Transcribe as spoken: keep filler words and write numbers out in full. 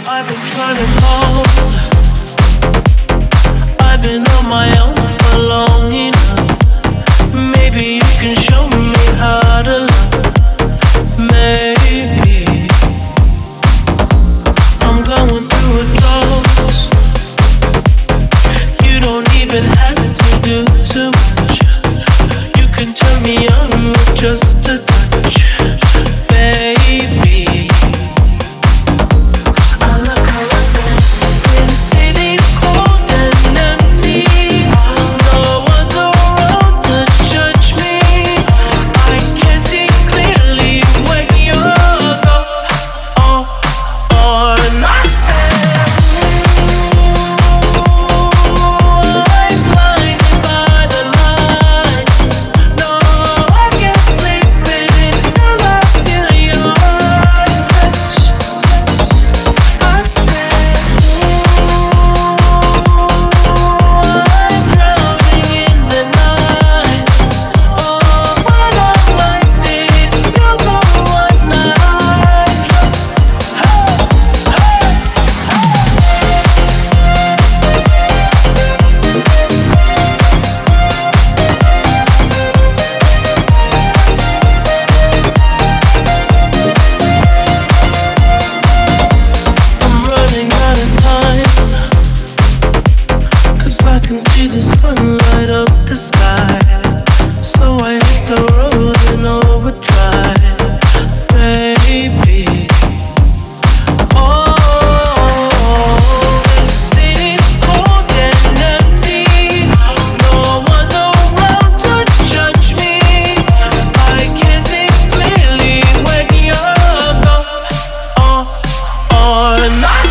I've been trying to call. I've been on my own for long enough. Maybe you can show me how to love. Maybe I'm going through a dose. You don't even have to do too much. You can turn me on with just a touch, baby. Not